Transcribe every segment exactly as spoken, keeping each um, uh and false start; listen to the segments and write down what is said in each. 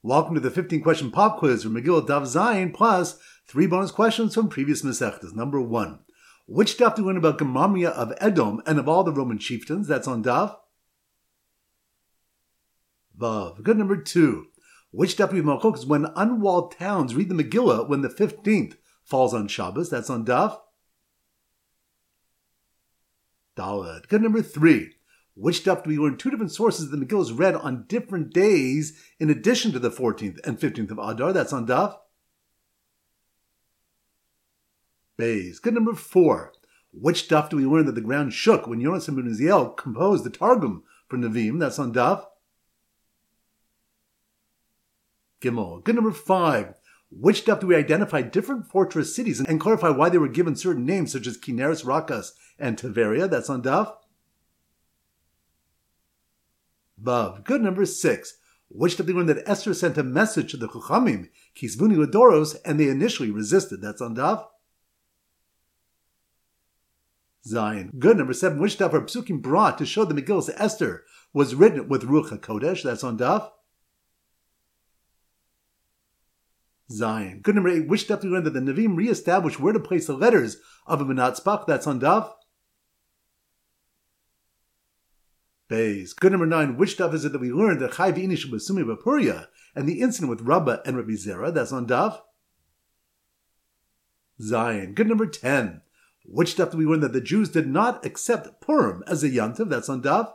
Welcome to the fifteen question pop quiz from Megillah Daf Zayin, plus three bonus questions from previous Masechtas. Number one, which daf do we learn about Gemamria of Edom and of all the Roman chieftains? That's on Daf Vav. Good. Number two, which daf do we have Malchok is when unwalled towns read the Megillah when the fifteenth falls on Shabbos? That's on Daf Daled. Good. Number three, which daf do we learn two different sources that the Megillah is read on different days in addition to the fourteenth and fifteenth of Adar? That's on Daf Beis. Good. Number four, which daf do we learn that the ground shook when Yonas ben Uziel composed the Targum for Nevi'im? That's on Daf Gimel. Good. Number five, which daf do we identify different fortress cities and clarify why they were given certain names such as Kineris, Rakas, and Tiberia? That's on Daf Vav. Good. Number six, which daf do we learn that Esther sent a message to the Chachamim, Kisvuni Ladoros, and they initially resisted? That's on Daf Zion. Good. Number seven, which daf are Psukim brought to show the Megillah Esther was written with Ruach HaKodesh? That's on Daf Zion. Good. Number eight, which daf do we learn that the Nevi'im re-established where to place the letters of a Menatzpach? That's on Daf Beis. Good. Number nine, which daf is it that we learned that Chai v'inish b'sumi b'puria and the incident with Rabbah and Rabbi Zera? That's on Daf Zion. Good. Number ten, which daf do we learn that the Jews did not accept Purim as a yantiv? That's on Daf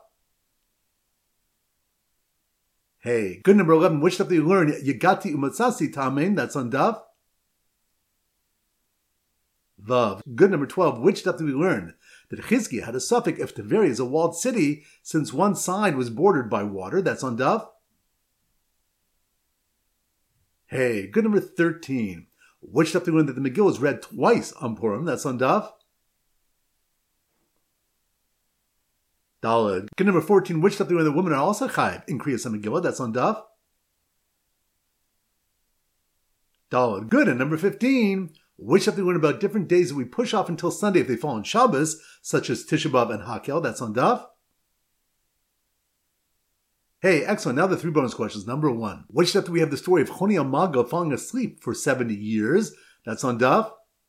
Hey. Good. Number eleven, which daf do we learn Yagati umatzasi tamein? That's on Daf Vav. Good. Number twelve, which daf do we learn that Chizkiah had a suffix if Tiberia is a walled city since one side was bordered by water? That's on Daf Hey. Good. Number thirteen, which daf do we learn that the Megillah is read twice on Purim? That's on Daf Daled. Good. Number fourteen, which daf do we learn that women are also chayiv in Kriyas HaMegillah? That's on Daf Daled. Good. And number fifteen, which daf do we learn about different days that we push off until Sunday if they fall on Shabbos, such as Tisha B'Av and Hakel? That's on Daf Hey, excellent. Now the three bonus questions. Number one, which daf do we have the story of Choni Amaga falling asleep for seventy years? That's on Daf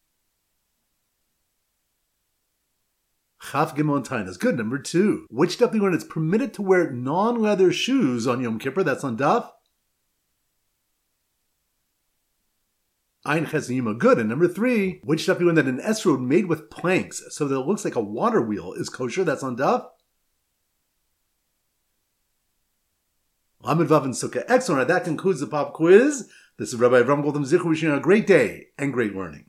Chaf Gimel and Tainas. Good. Number two, which daf do we learn it's permitted to wear non-leather shoes on Yom Kippur? That's on Daf Ein Ches Yima. Good. And number three, which daf do we learn that an esrog made with planks so that it looks like a water wheel is kosher? That's on Daf Lamed Vav and Sukkah. Excellent. That concludes the pop quiz. This is Rabbi Avram Goldham Zichur wishing you a great day and great learning.